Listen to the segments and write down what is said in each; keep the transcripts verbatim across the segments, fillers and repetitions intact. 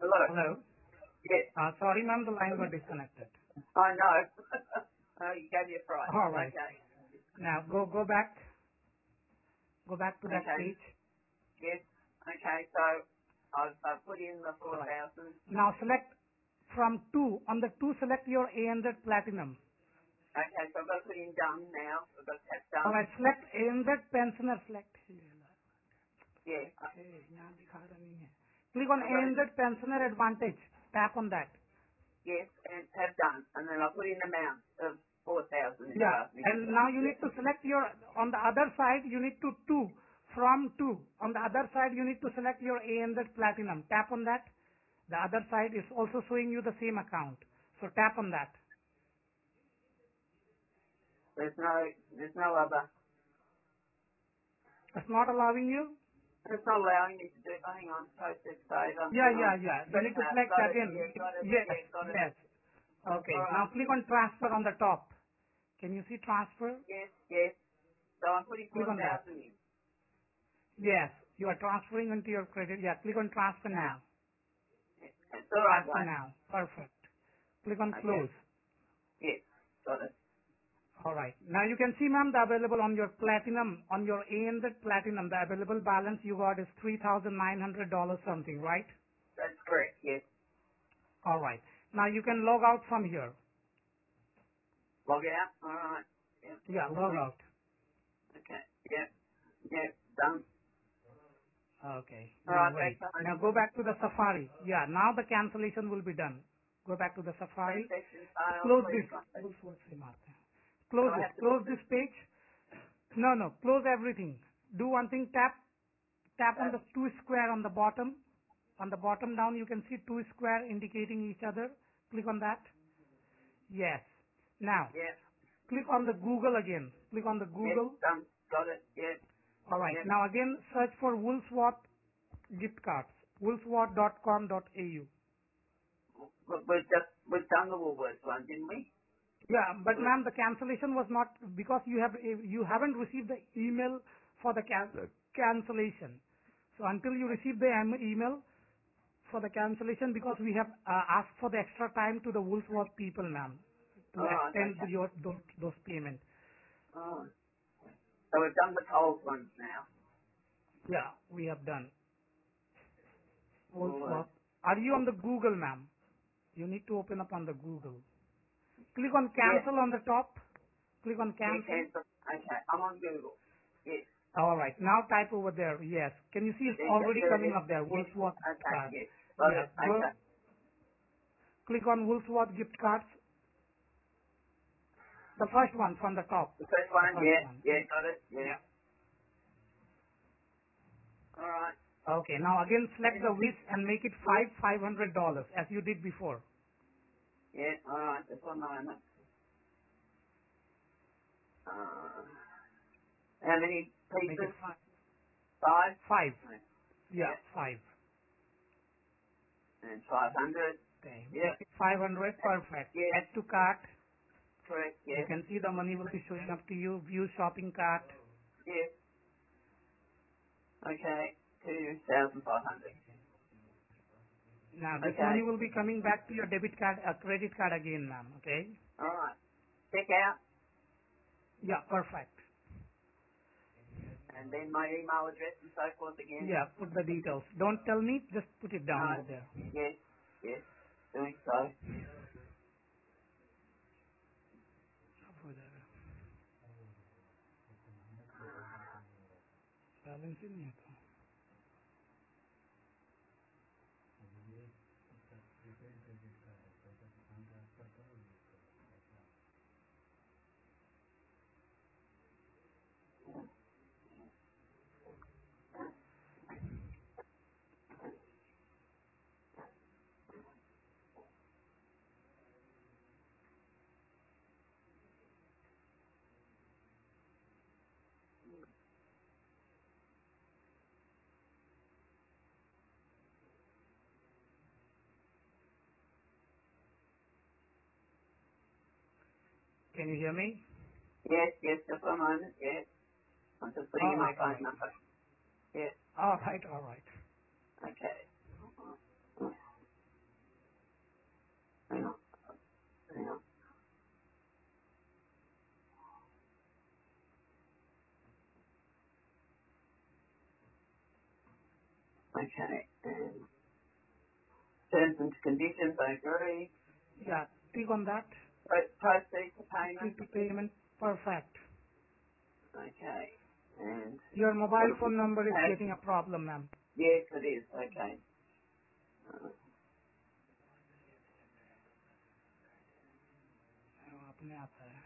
Hello. Hello. Yes. Uh, sorry, ma'am, the line got disconnected. I know. Oh, you gave me a fright. All right. Okay. Now go go back. Go back to that Okay. page. Yes. Okay. So I've, I've put in the All four right. thousand. Now select from two. On the two, select your A N Z Platinum. Okay. So I've got to put in done now. I've got to tap All done. right. Select A N Z Pensioner. Select. Yeah. I- Hey, यहाँ दिखा रहा नहीं है. Click on I've got to A N Z Pensioner Advantage. Tap on that. yes and have done, and then I'll put in amount of four thousand. It's Yeah. asked me. And now you need to select your, on the other side, you need to two, from two. On the other side, you need to select your A N Z Platinum. Tap on that. The other side is also showing you the same account. So tap on that. There's no. There's no other. It's not allowing you? It's not allowing me to do. Hang on. Process saver. Yeah, Hang on. yeah, yeah. You But, need to uh, select got it. again. Yeah. Got it. Yes, Yeah. Got it. yes. Okay. All Now right. click on transfer on the top. Can you see transfer? Yes. Yes. So I'm putting Click four on that. thousand in. Yes. You are transferring into your credit. Yeah, click on transfer now. It's all right, Transfer right? now. Perfect. Click on Okay. close. Yes. Got it. All right. Now you can see, ma'am, the available on your platinum, on your A N Z platinum, the available balance you got is three thousand nine hundred dollars something, right? That's correct. Yes. All right. Now you can log out from here. Log out. All right. Yeah. Yeah, log out. Okay. Yeah. Yeah. Done. Okay. All Now right. wait. Back to home. Now go back to the Safari. Yeah, now the cancellation will be done. Go back to the Please Safari. session failed. Close Please this. contact. So Close I this. have to put Close the this page. No, no. Close everything. Do one thing. Tap. Tap on that. the two square on the bottom. On the bottom down, you can see two square indicating each other. Click on that. Yes. Now, Yeah. click on the Google again. Click on the Yes. Google. Done. Got it. Yeah. All right. Yeah. Now again, search for Woolsworth gift cards. woolsworth dot com dot a u. We- We've just we've done the Woolworths one, didn't we? Yeah, but We- ma'am, the cancellation was not because you have you haven't received the email for the can, cancellation. So until you receive the em- email for the cancellation, because we have uh, asked for the extra time to the Woolsworth people, ma'am, to All right. extend Okay. your those, those payments. All right. So we've done the cold ones now. Yeah, we have done. Woolworths. Woolsworth. Are you on the Google, ma'am? You need to open up on the Google. Click on Yes. cancel on the top. Click on Yeah. cancel. Cancel. Okay. I'm on Google. Yes. All right. Now type over there. Yes. Can you see it's There you go. already There it coming is. up there? Yes. Woolsworth gift Okay. card. Yes. Got Yeah. it. Go. Okay. Click on Woolsworth gift cards. The first one from the top. The first The one. first Yeah. one. Yeah. Got it. Yeah. Yeah. All right. Okay. Now again select Yeah. the width and make it five five hundred dollars as you did before. Yeah. All right. Just one moment. Uh, how many Make it pieces? five. Five. Five. Right. Yeah. Yeah. Five. And five hundred. Okay. Yeah. Make it five hundred. Perfect. Yeah. Add to cart. Correct. You Yeah. can see the money will be showing up to you. View shopping cart. Yeah. Okay. Two thousand five hundred. Now this Okay. money will be coming back to your debit card, uh, credit card again, ma'am. Okay? All right. Check out, Yeah, perfect. and then my email address and so forth again. Yeah, put the details. Don't tell me, just put it down No. over there. Yes. Yes. Doing so. Over there. Balance ही नहीं है तो. Can you hear me? Yes. Yes. Just one moment. Yes. I'm just putting All in my right, all phone right. number. Yes. All right, all right. Okay. Hang on. Hang on. Okay. And terms and conditions, I agree. Yeah, click on that. Pro- Proceed to payment. Proceed to payment. Perfect. Okay. And Your mobile phone number is have, getting a problem, ma'am. yes, it is. Okay. Uh, अपने आता है.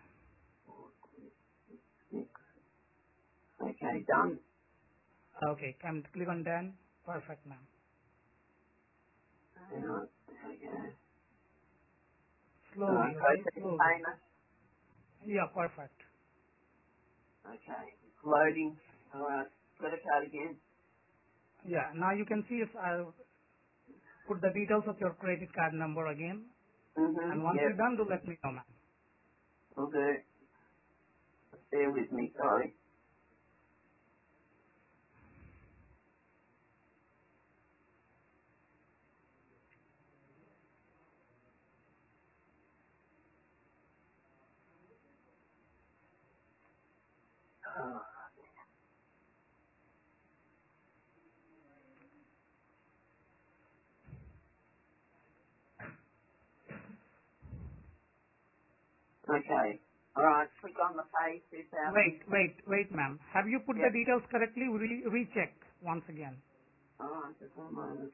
six. Okay, done. Okay, can click on done. Perfect, ma'am. Hang on. Okay. Uh, Slowly, okay, proceed to slowly. payment. Yeah, perfect. Okay. Loading. All right. Credit card again. Yeah, now you can see if I put the details of your credit card number again. Mm-hmm. And once Yep. you're done, do let me know, ma'am. Will do. Bear with me. Sorry. Uh, okay. All right. Click on the pay two thousand. Wait, wait, wait, ma'am. Have you put the Yep. details correctly? Re- recheck once again. All right. Just one moment.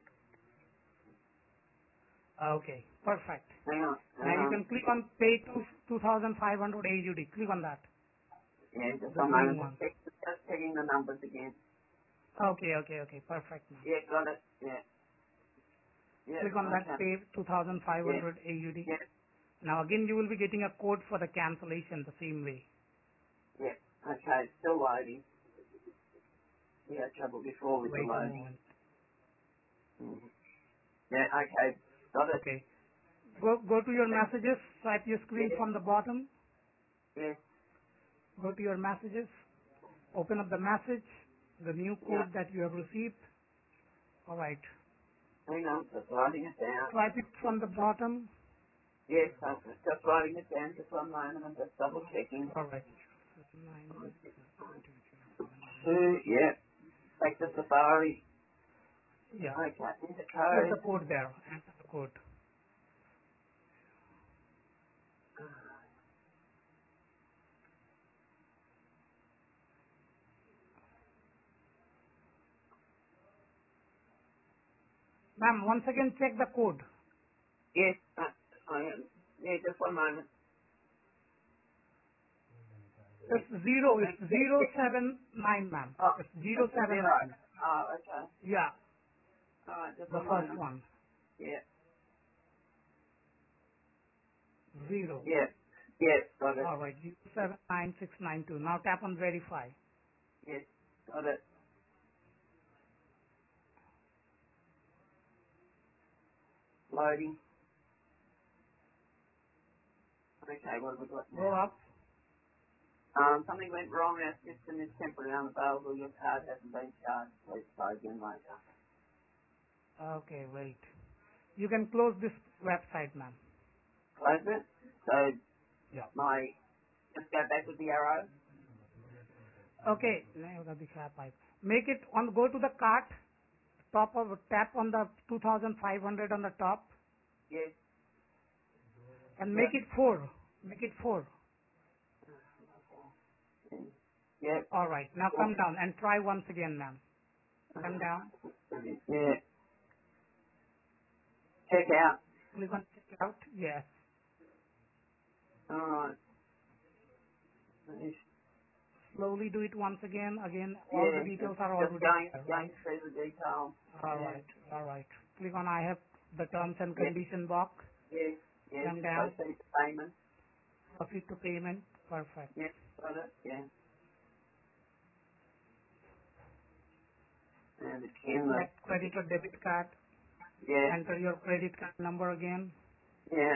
Okay, perfect. Hang on. Now Hang you on. can click on pay to two thousand five hundred A U D. Click on that, Yeah, just the one green moment. one. Just, check, just checking the numbers again. Okay, okay, okay, perfect, ma'am. Yeah, got it. Yeah. Yeah. Click on that Okay. pay Yeah. two thousand five hundred A U D. Yeah. Now again you will be getting a code for the cancellation the same way. Yeah. Okay. Still loading. We had trouble before with the Wait a loading. moment. Mm. Yeah. Okay. Got it. Okay. Go go to your messages, swipe your screen Yeah. from the bottom, Yeah. go to your messages, open up the message, the new Yeah. code that you have received. Alright. Hang on. Just writing it down. Swipe it from the bottom. Yes. I'm just writing it down. Just one moment. I'm just double checking. Alright. Two. Yeah. Take the Safari. Yeah. Okay. Enter Put the code. code there. Enter the code. Ma'am, once again check the code. Yes. Uh, I am. Yeah. Just one moment. It's zero. It's zero seven nine, ma'am. Oh, It's zero that's a seven zero. nine. Oh, okay. Yeah, All right. Just the one first moment. one. Yeah. Zero. Yeah. Yes. Got it. All right. Zero seven nine six nine two. Now tap on verify. Yes. Got it. Loading. Okay. What have we got Go now? up. Um, something went wrong. Our system is temporarily unavailable. Your card hasn't been charged. Please try again later. Okay, wait. You can close this website, ma'am. Close it. So Yeah. my just go back with the arrow. Okay. नहीं होगा दिखा pipe. Make it on. Go to the cart. Top of tap on the two thousand five hundred on the top Yes. and Yep. make it four. Make it four. Yep. All right. Now Oh, come down and try once again, ma'am. Come down. yeah. Check out. Click on check out. Yes. All right. Slowly do it once again. Again, all the Yeah. details Just are just already going there, going right? through the details. All Yeah. right. All right. Click on I have the terms and Yeah. condition box. Yeah. Yeah. Come down. Proceed to payment. Proceed to payment. Perfect. Yeah. Got it. Yeah. And again the Select credit or debit card. yeah. Enter your credit card number again. Yeah.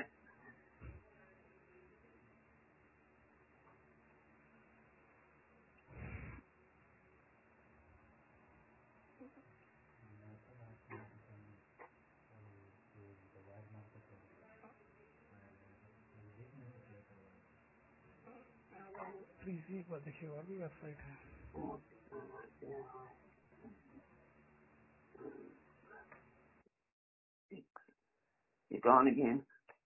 Three C एक बार देखिए और भी website है. You're gone again.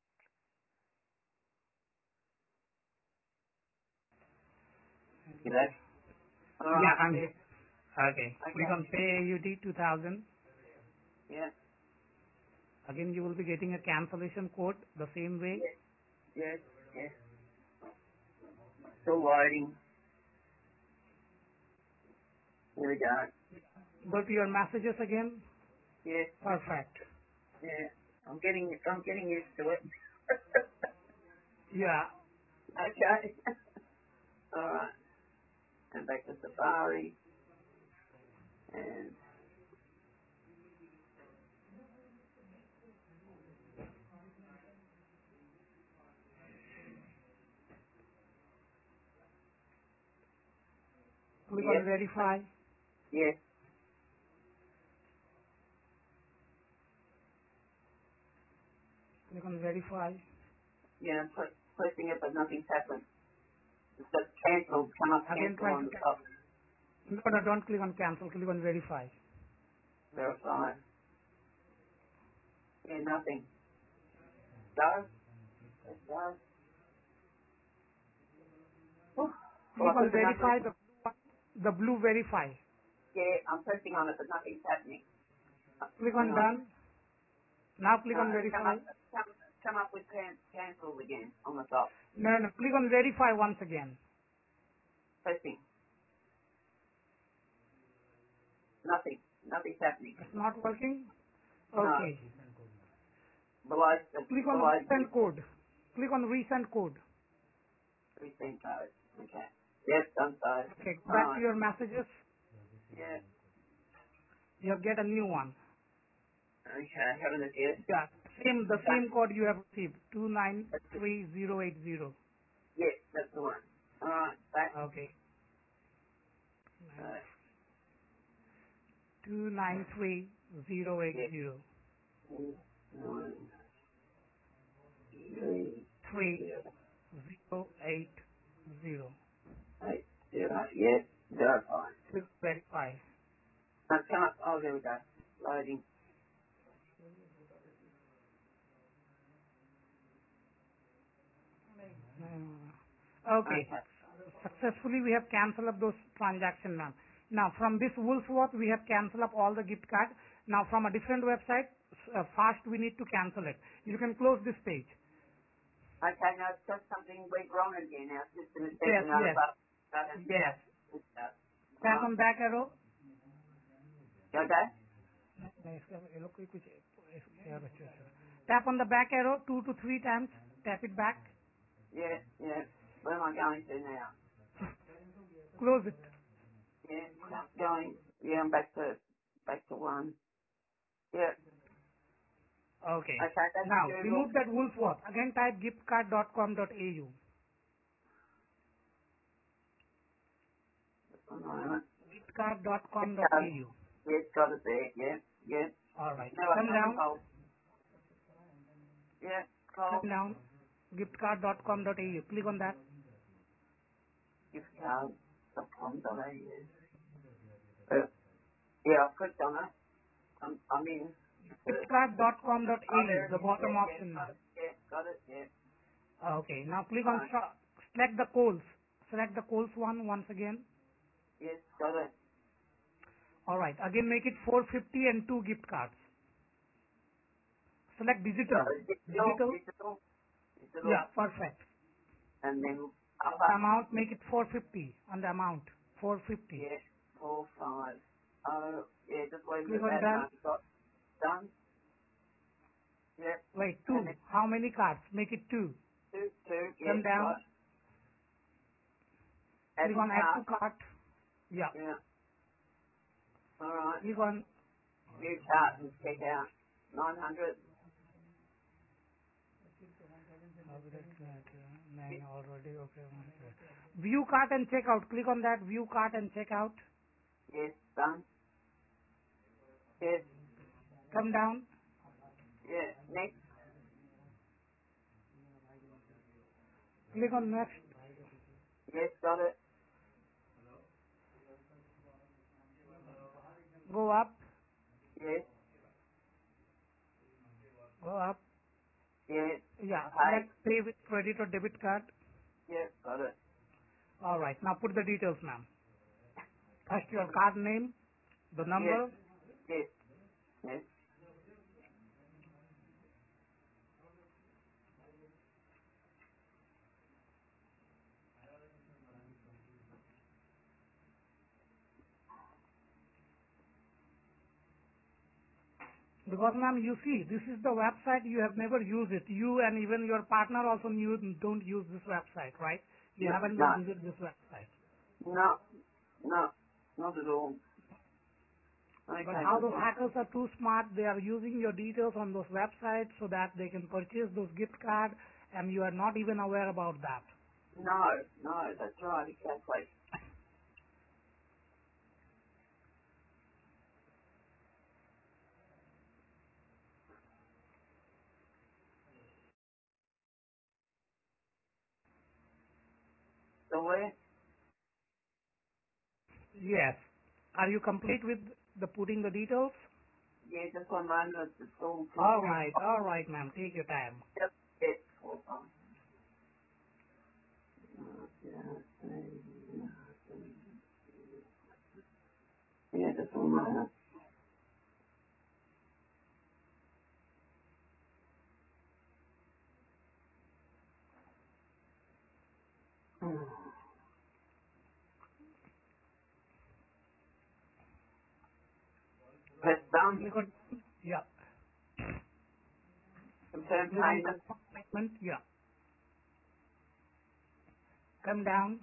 You there? All right. Yeah, I'm here. Okay. Okay. Click on pay A U D two thousand. Yeah. Again, you will be getting a cancellation code the same way. Yes. Yes. Yes. Still loading. Here we go. Go to your messages again. Yes. Perfect. Yeah. I'm getting. I'm getting used to it. Yeah. Okay. All right. And back to Safari. And Click yes. on verify. Yes. Click on verify. Yeah. I'm pu- pushing it, but nothing's happened. It's just cancelled. Come up Again, cancel try on to the cancel. top. No, no, don't click on cancel. Click on verify. Verify. Yeah. Nothing. Go. Let's go. Oh, well, Click I on put the number verify. in. The the blue verify. Yeah, I'm pressing on it, but nothing's happening. Click Hang on on. done. Now click No, on it's come verify. up, come, come up with can, cancel again on the top. No, no. Click on verify once again. Pressing. Nothing. Nothing's happening. It's not working. No. Okay. Below, Click on below, resend code. Click on resend code. resend code. Okay. Yes, done so. Okay. Go back to Alright. your messages. Yeah. You get a new one. Okay, having a guess. Yeah. Same the Done. same code you have received. Two nine three zero eight zero. Yes, that's the one. Alright, back. Okay. Uh, Two nine three zero eight yes. zero Nine, three, three zero, zero eight zero. eight, zero. Yes, zero five. Click verify. Now come up. Oh, there we go. Loading. Uh, Okay. Okay. Successfully we have cancelled up those transactions, ma'am. Now from this Woolworth we have cancelled up all the gift card. Now from a different website, uh, fast we need to cancel it. You can close this page. Okay, now it's just something went wrong again. Our system is Yes, taking out yes, about that. yes. Tap Alright. on back arrow. Okay? नहीं, इसका ये लोग कोई कुछ error बच्चों से. Tap on the back arrow two to three times. Tap it back. Yeah, yeah. Where am I going to now? Close it. Yeah, I'm going. Yeah, I'm back to back to one. Yeah. Okay. Okay, that's Now Google. remove that Woolworth. Again type giftcard dot com dot a u. One moment. giftcard dot com dot a Um, u. yeah, it's got it there. Yeah, yeah. All right. No, I Come can't down. recall. Yeah, call. Come down. giftcard dot com dot a u. Click on that. Gift card. dot com dot a u. Uh, yeah, I've clicked on it. I'm, I'm in. Uh, giftcard dot com dot a oh, u. there it The is. bottom Yeah, yeah, option got now. it. Yeah, got it. Yeah. Okay. Now click on Alright. so- select the calls. Select the calls one once again. Yes, got it. All right. Again make it four fifty and two gift cards. Select So, digital. digital, Digital. digital, digital, Yeah, perfect. and then On the other. amount, make it four fifty on the amount. four fifty. Yeah, four, five. Oh, yeah, just leave it Click at on that. done. Mark. Got done. Yeah, Wait, and two. then How many cards? Make it two. two, two. Yeah, Come down. got. Add Click to on add to cart. cart. Yeah. Yeah. All right. Click on New cart and check out. Nine hundred. nine already. Okay. View cart and check out. Click on that. View cart and check out. Yes, done. Yes. Come down. Yeah. Next. Click on next. Yes, got it. Go up. Yes, Go up. yes. Yeah. Pay. Select pay with credit or debit card. Yes, got it. All right. Now put the details, ma'am. First your card name, the Yes, number. yes, yes. Because ma'am, you see, this is the website, you have never used it. You and even your partner also knew, don't use this website, right? You No, haven't no, been visit this website. no, no, not at all. But Okay, how that's those fine. hackers are too smart, they are using your details on those websites so that they can purchase those gift cards and you are not even aware about that. No, no, that's right, exactly. So where? Yes. Are you complete with the putting the details? Yeah, just one moment, it's all All right, all right, ma'am. Take your time. just it. Hold on. Yeah, yeah, just one moment. Press done. Click on, yeah. Confirm Click on payment. confirm payment. Yeah. Come down.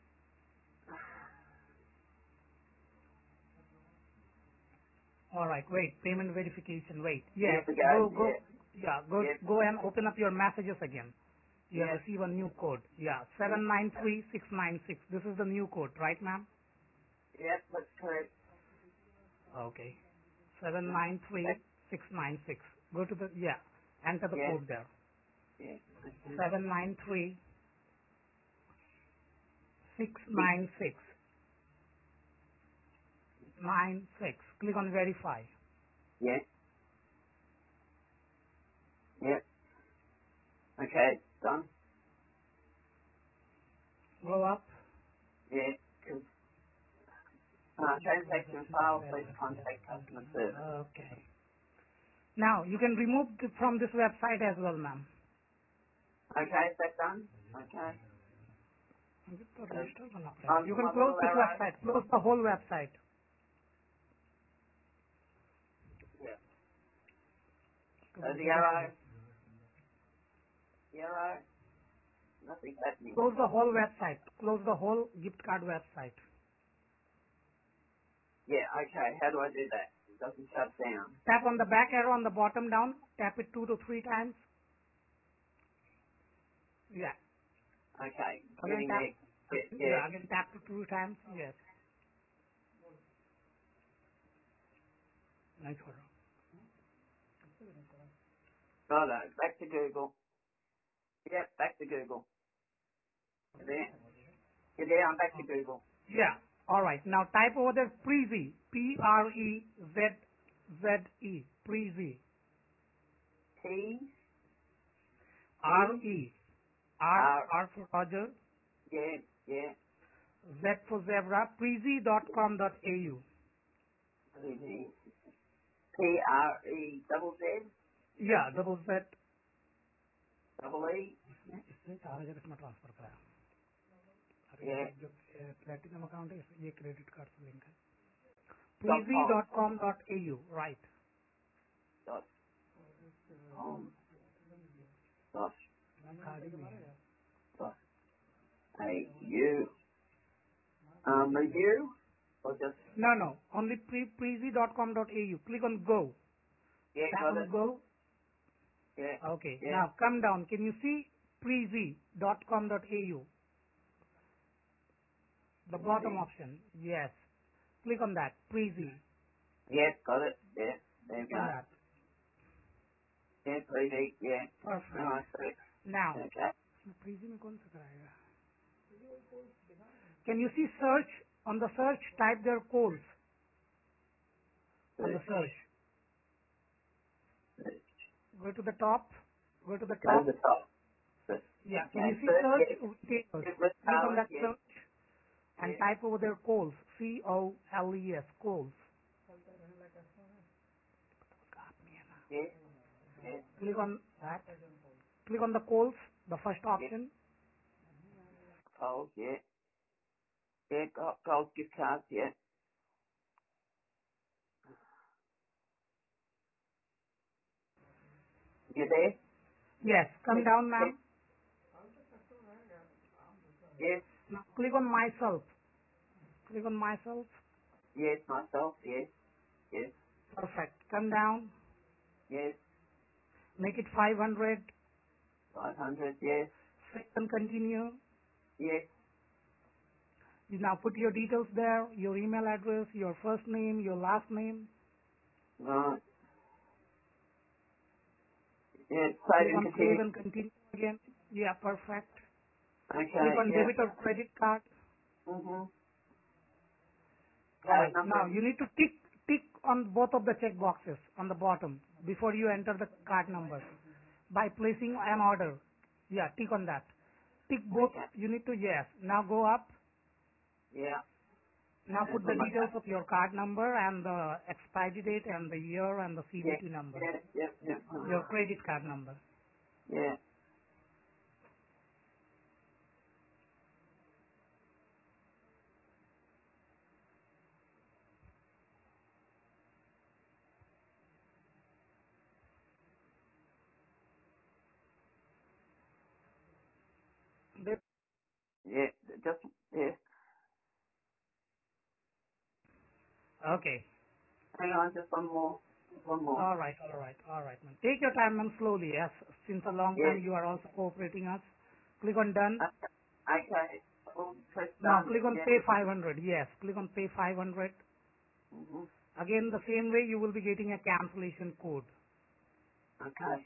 All right. Wait. Payment verification. Wait. Here Yes. we go. Go. Go. Yeah, Yeah. Go. yeah, Go and open up your messages again. You have yeah, received a new code. Yeah. yeah, Seven nine three six nine six. This is the new code, right, ma'am? yeah, that's correct. Okay. Seven nine three six nine six. Go to the yeah. Enter the Yeah, code there. yeah. Okay. Seven nine three six nine six nine six. Click on verify. Yeah, yeah. Okay, done. Go up. Yeah. Uh, transaction file, please contact customer service. Okay. Now you can remove it from this website as well, ma'am. Okay, is that done? Okay. Uh, on You can my close little this arrow. website. Close the whole website. Yeah. Uh, the arrow, the arrow, nothing's happening. Close the whole website. Close the whole gift card website. Yeah, okay, how do I do that? It doesn't shut down. Tap on the back arrow on the bottom down. Tap it two to three times. Yeah. Okay, Again getting tap. there. Yeah, yeah. Yeah. Again tap to two times. Yes. Nice one. Righto, back to Google. Yep, back to Google. You there? You there? I'm back to Google. Yeah. All right. Now type over there Preezy. P R E Z Z E. Preezy. T, R T, E. R R, R for Roger. yeah, yeah, Z for zebra. Preezy dot com dot A U. T, P, R, E, double Z, Yeah. Double Z. double E, इसमें इसमें चार हजार इसमें transfer करा अरे yeah, ये जो platinum account है इस- ये क्रेडिट कार्ड से लिंक है dot preezy com, dot com dot A U. Right. dot com, dot, card ही नहीं है dot, A, U, um, review, or just, No, no. Only pre preezy dot com dot A U. Click on go. yeah, Tap got on it, go. yeah, Okay. yeah, Now come down. Can you see preezy dot com dot A U? The bottom easy, option. Yes. Click on that. Preezy. yeah, got it, yeah, there you Click go, on that. yeah, easy, yeah, Perfect. alright, Now, okay, इसमें preezy में कौन सा कराएगा Can you see search? On the search, type their calls. On the search. Go to the top. Go to the Go to top. the top. Yeah. Can Okay. you see Search, search? yes. Retailers. Give us Click on hours, that yes. search and Yes. type over their calls. C O L E S. Calls. Yes. Yes. Click on that. Click on the calls, the first Yes. option. Coles, yeah. Yeah, Go- Coles gift cards, yeah. You there? Yes. Come Click. down, Yes. ma'am. Yes. Now click on myself. Click on myself. Yes, myself, yes. Yes. Perfect. Come down. Yes. Make it five hundred. five hundred, yes. Click and continue. Yes. You now put your details there, your email address, your first name, your last name. Right. Yeah, save Click and on save continue. and continue again. Yeah, perfect. Okay, Click on yeah. debit or credit card. Mm-hmm. Alright, Card number. now you need to tick, tick on both of the check boxes on the bottom before you enter the card number by placing an order. Yeah, tick on that. Tick both, Okay. you need to yes. Now go up. Yeah. Now And put the put my details card. of your card number and the expiry date and the year and the C V Yeah. T number. Yeah. Yeah. Yeah. Your credit card number. Yeah. They- Yeah. Just, yeah. Okay. Hang on, just one more. One more. All right, all right, all right, man. Take your time, man, slowly. Yes, since a long Yeah. time you are also cooperating us. Click on done. Okay. Okay. Oh, press Now done. click on Yeah. pay five hundred. Yes, click on pay five hundred. Mm-hmm. Again, the same way you will be getting a cancellation code. Okay.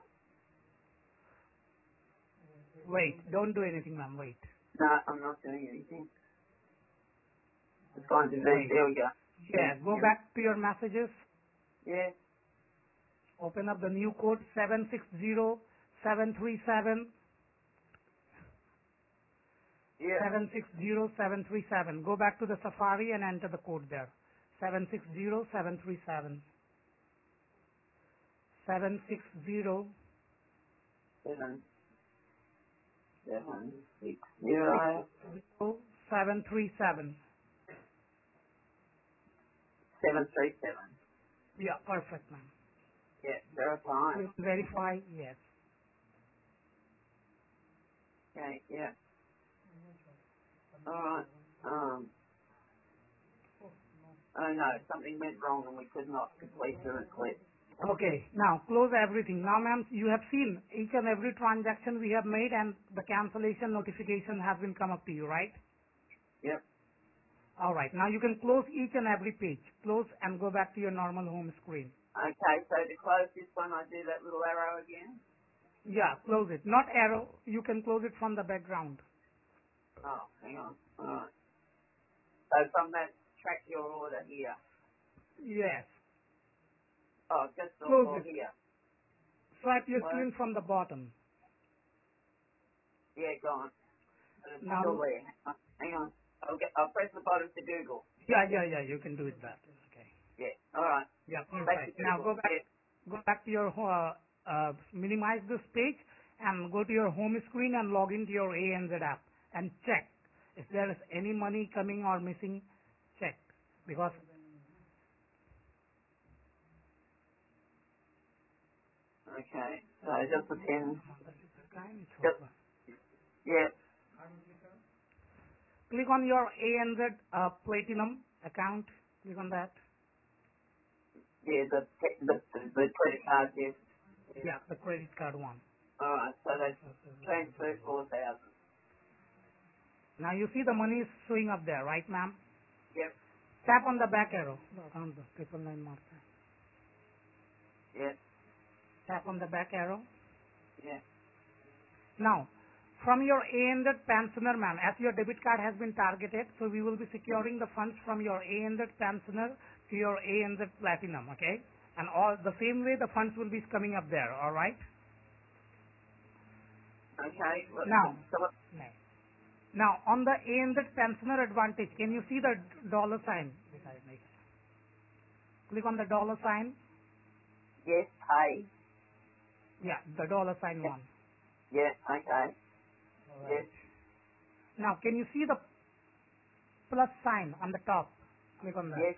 Wait, don't do anything, ma'am. Wait, No, I'm not doing anything. It's going to be, wait. there we go. Yeah, go Yeah. back to your messages. Yeah. Open up the new code seven six zero seven three seven Yeah. seven six zero seven three seven. Go back to the Safari and enter the code there. seven six zero seven three seven. seven six zero Seven, seven, six, six zero, zero seven three seven. seven, three, seven. Yeah, perfect, ma'am. Yeah. Verify. Please verify. Yes. Okay. Yeah. All right. Um. Oh no, something went wrong and we could not complete the request. Okay. Now close everything. Now, ma'am, you have seen each and every transaction we have made, and the cancellation notification has been come up to you, right? Yep. All right. Now you can close each and every page. Close and go back to your normal home screen. Okay. So to close this one, I do that little arrow again. Yeah, close it. Not arrow. You can close it from the background. Oh, hang on. All right. So from that, track your order here. Yes. Oh, just or, Close or it. here. Swipe your What? screen from the bottom. Yeah, go on. But it's Now, still there. Hang on. I'll get. I'll press the bottom to Google. yeah, yeah, yeah. You can do it that. Okay. Yeah. All right. Yeah, Back to perfect. Now Google. go back, Yeah. go back to your, uh, uh, minimize this page and go to your home screen and log into your A N Z app and check if there is any money coming or missing. Check because Okay. So just the ten. Just click yeah. on your A N Z uh, Platinum account. Click on that. Yeah. The the the, the credit card. Yes. Yeah, the credit card one. All right. So they transferred four thousand. Now you see the money is showing up there, right, ma'am? Yep. Tap on the back arrow. Around the triple nine mark. Yeah. Tap on the back arrow. Yeah. Now, from your A N Z pensioner, ma'am, as your debit card has been targeted, so we will be securing the funds from your A N Z pensioner to your A N Z Platinum, okay? And all the same way the funds will be coming up there, all right? Okay. Well, Now, so what, now on the A N Z pensioner advantage, can you see the dollar sign? Click on the dollar sign. yes, pay. Yeah, the dollar sign Yeah, one. yeah, okay. Yes, Now, can you see the plus sign on the top? Click on that. yes,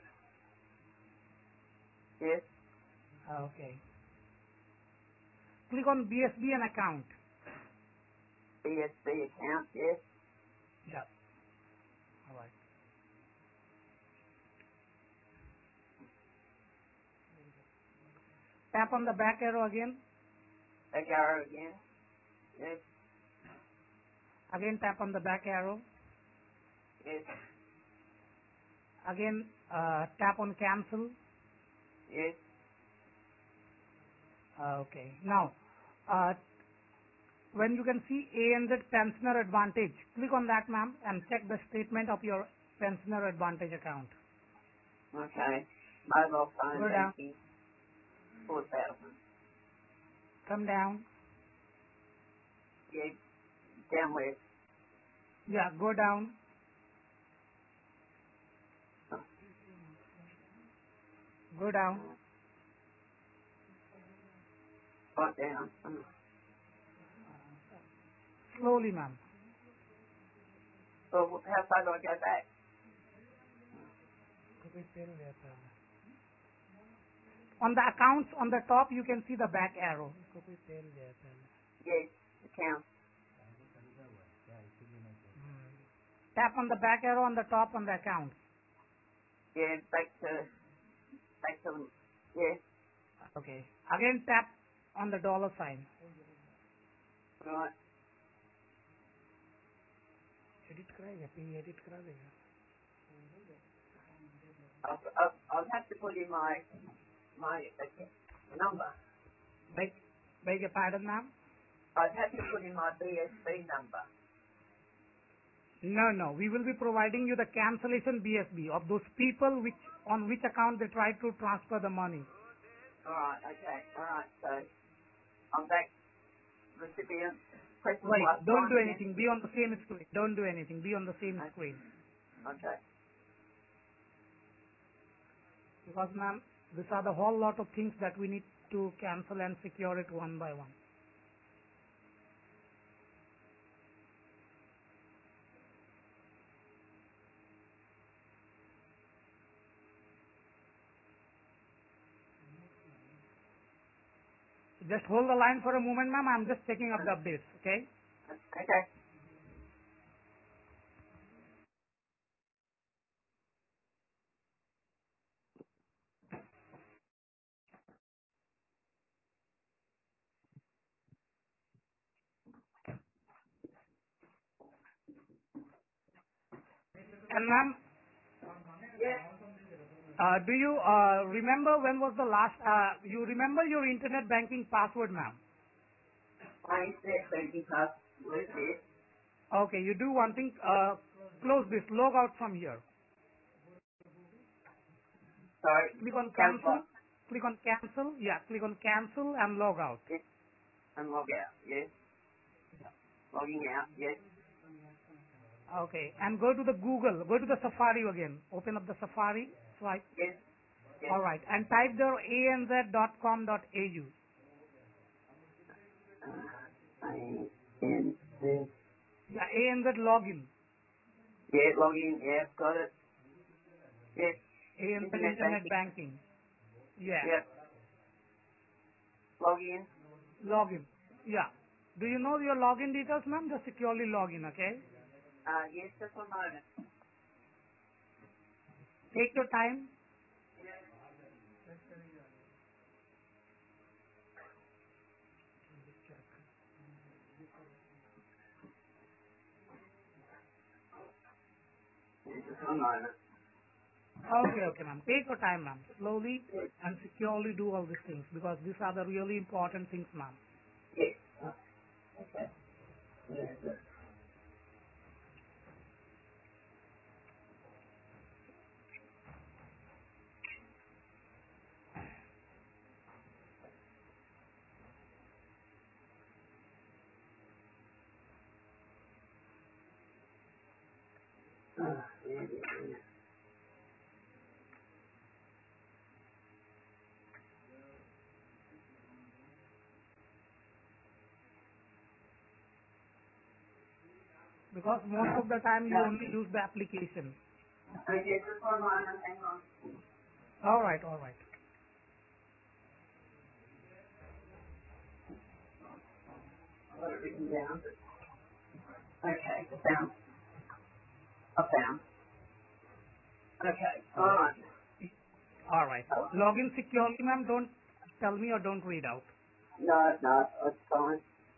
yes, Okay. Click on B S B and account. B S B account, yes, Yeah. All right. Tap on the back arrow again. back arrow again, yes, Again tap on the back arrow. yes, Again uh, tap on cancel. yes, Uh, okay. Now, uh, when you can see A N Z pensioner advantage, click on that, ma'am, and check the statement of your pensioner advantage account. okay. Mobile phone Go down. banking, four thousand. Come down. Yeah, down where, Yeah, go down. Go down. right down. Mm. Slowly, ma'am. Well, how far do I go back? On the accounts on the top, you can see the back arrow. Yes, account, Tap on the back arrow on the top on the account. yeah, back to, back to, yes, Okay. Again tap on the dollar sign. right. Edit कराएगा, पे edit करा देगा. I'll, I'll, I'll have to put in my, my account number. Beg, beg your pardon, ma'am? I'd have to put in my B S B number. No, no. We will be providing you the cancellation B S B of those people which on which account they tried to transfer the money. Alright, okay, alright, so I'm back recipient, press the Wait, plus don't sign do again. anything. Be on the same screen. Don't do anything. Be on the same Okay, screen. okay, Because, ma'am, these are the whole lot of things that we need to cancel and secure it one by one. Just hold the line for a moment, ma'am. I'm just checking up the updates, okay? okay. And ma'am, Yeah, uh, do you uh, remember when was the last, uh, you remember your internet banking password, ma'am? I said banking pass with it. Okay, you do one thing, uh, close this, log out from here. Sorry, Click on count cancel, what? click on cancel, yeah, click on cancel and log out. Yes, and log out, yes. Logging out, yes, Okay, and go to the Google, go to the Safari again. Open up the Safari, swipe. yes, yes. Alright, and type there a n z dot com dot a u. Uh, I N Z. Yeah, A N Z login. Yeah, login, yeah, got it. Yes, A N Z internet internet banking, banking. Yeah, yep. Login, login. Yeah. Do you know your login details, ma'am? Just securely login, okay? uh, yes, just one moment. Take your time. Yeah, just one moment. Okay, okay, ma'am. Take your time, ma'am. Slowly and securely do all these things because these are the really important things, ma'am. Yes, okay. Yes. Uh, yeah, yeah, yeah. Because most of the time you No. only use the application. Okay, just one moment, hang on. All right, all right. I've got it written down. Okay, found. I found. Okay, alright. All right. Login securely, ma'am. Don't tell me or don't read out. No, no, that's fine.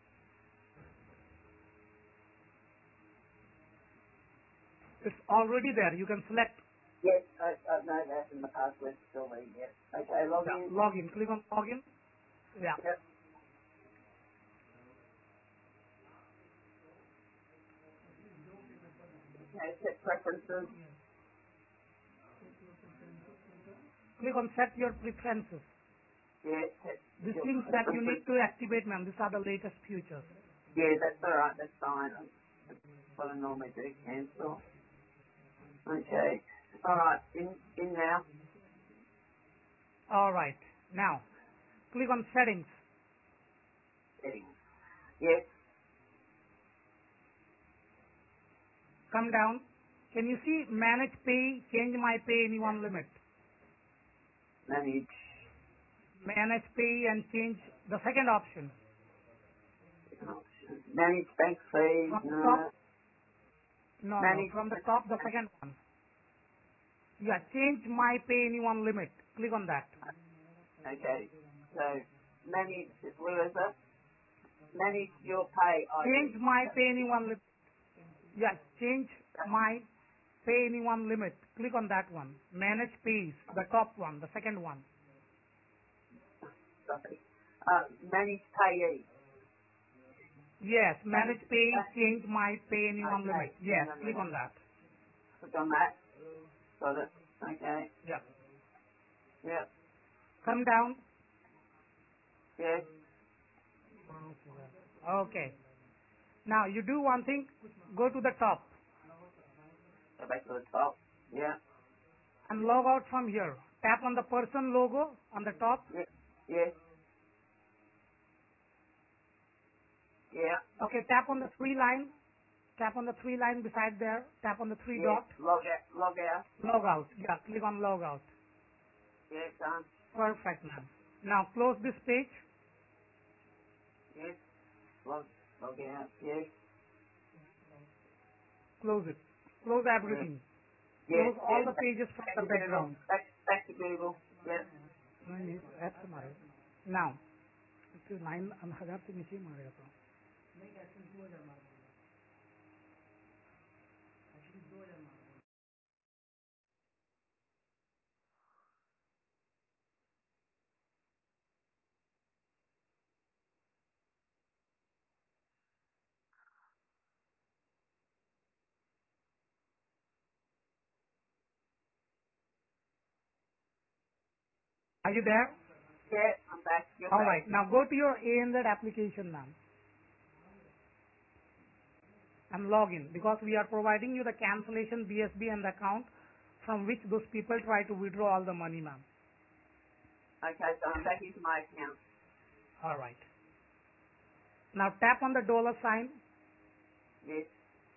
It's already there. You can select Yes, I, I know that in the password still there, yes. Okay, log the in. login. Click on login. Yeah. Yep. Okay, set preferences. Click on set your preferences. Yes, set These your things that you need preferences. to activate, ma'am. These are the latest features. Yeah, that's alright, that's fine. That's what I normally do, cancel. Okay. Alright, in, in now. All right. Now, click on settings. Settings. Yes, Come down. Can you see manage pay, change my pay, anyone limit? manage. Manage pay and change the second option. Manage bank fees, From the top, no. no, no. Manage, From the top, the second one. Yeah, change my pay, anyone limit. Click on that. okay. So, manage, where is it? Manage your pay Change I D. my pay, anyone limit. Yeah, change my pay, anyone limit. Click on that one. Manage pays, the top one, the second one. Sorry. Uh, manage payee. Yes, manage Manage, pay, uh, change my pay, anyone okay, limit. hang Yes, on a click minute. on that. Click on that. Got it. Okay. Yeah. Yep. Come down. Yes. Okay. Now you do one thing, go to the top Go back to the top. Yeah. and log out from here. Tap on the person logo on the top. Yes. Yes. Yeah. Okay, tap on the three line. Tap on the three line beside there. Tap on the three Yes. dot. Log out. Log out. Log out. Yeah, click on log out. Yes, done. Perfect, ma'am. Now close this page. Yes. Log, log out. Yes. Close it. Close Yes. everything. Yes. Close all Yes. the Back, pages from back the to Google. background. Back, back to Google. Yes. नहीं, app से मारेगा. Now, तो nine हजार से नीचे ही मारेगा तो. Are you there? Yeah. I'm back. You're All back. right. Now go to your A N Z application now and log in because we are providing you the cancellation B S B and the account from which those people try to withdraw all the money, ma'am. Okay, so I'm back into my account. All right. Now tap on the dollar sign. Yes.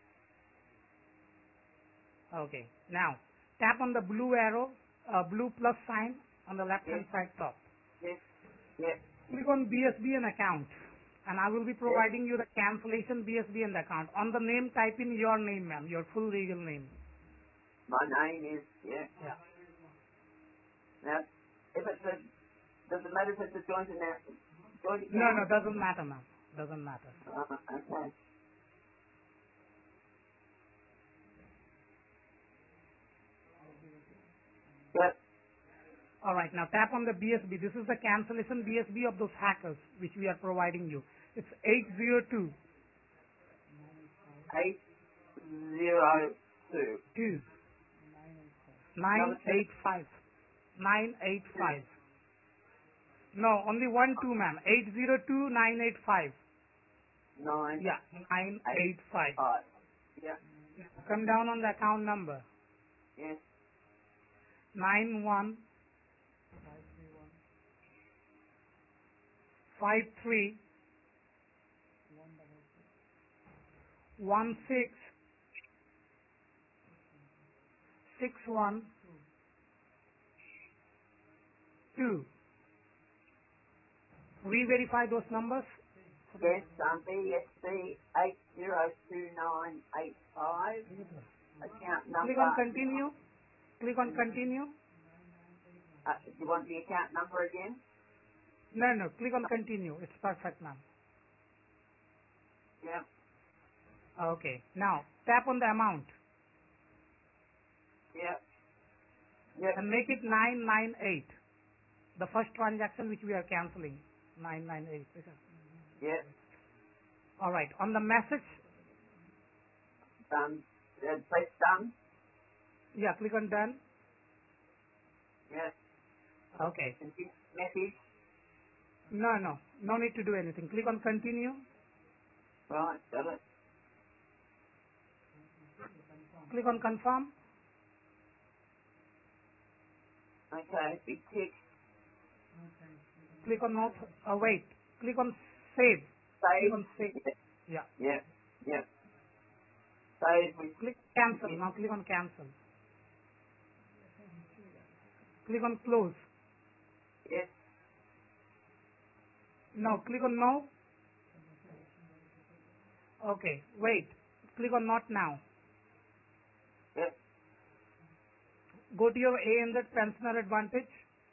Okay. Now tap on the blue arrow, uh, blue plus sign on the left Yes. hand side top. Yes. Yes. Click on B S B and account. And I will be Yes. providing you the cancellation B S B and account. On the name, type in your name, ma'am, your full legal name. My name is, yeah. Yeah. Now, if it's a, does it matter if it's a joint account? Joint No, account? no, doesn't matter, ma'am. Doesn't matter. Uh, okay. Yep. All right. Now tap on the B S B. This is the cancellation B S B of those hackers which we are providing you. It's eight zero two eight zero two. Two. Nine eight five. Nine eight five. No, only one two, ma'am. Eight zero two nine eight five. Nine. Yeah, nine eight five. Five. Yeah. Come down on the account number. Yes. Nine one five three one six six one two. Re-verify those numbers. Yes, um, B S C eight zero two nine eight five. Account number. Click on continue. Click on continue. Uh, do you want the account number again? No, no. Click on continue. It's perfect, ma'am. Yeah. Okay. Now tap on the amount Yeah. Yeah. and make it nine nine eight. The first transaction which we are canceling. nine nine eight. Yeah. All right. On the message, Done. Uh, press done. yeah. Click on done. Yeah. Okay. And this message. No, no. No need to do anything. Click on continue. Right. Got it. Click on confirm. Okay. Big tick. Click on not. Uh, wait. Click on save. Click Save. on save. Yeah. Yeah. Yeah. Save with. Click cancel. Now click on cancel. Click on close. Yes. Now click on no. Okay. Wait. Click on not now. Yep. Go to your A N Z pensioner advantage.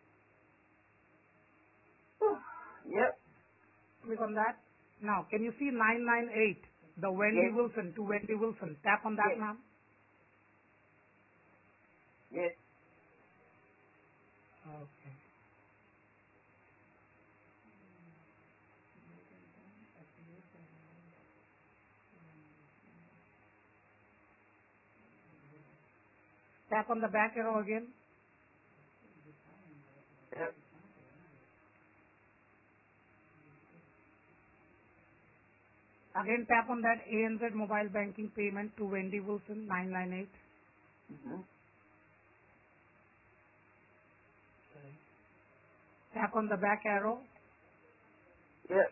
Yep. Click on that. Now can you see nine nine eight? The Wendy Yes. Wilson to Wendy Wilson. Tap on that, Yes. ma'am. Yes. Okay. Tap on the back arrow again. Yep. Again tap on that A N Z mobile banking payment to Wendy Wilson nine nine eight. Mm-hmm. Tap on the back arrow. Yep.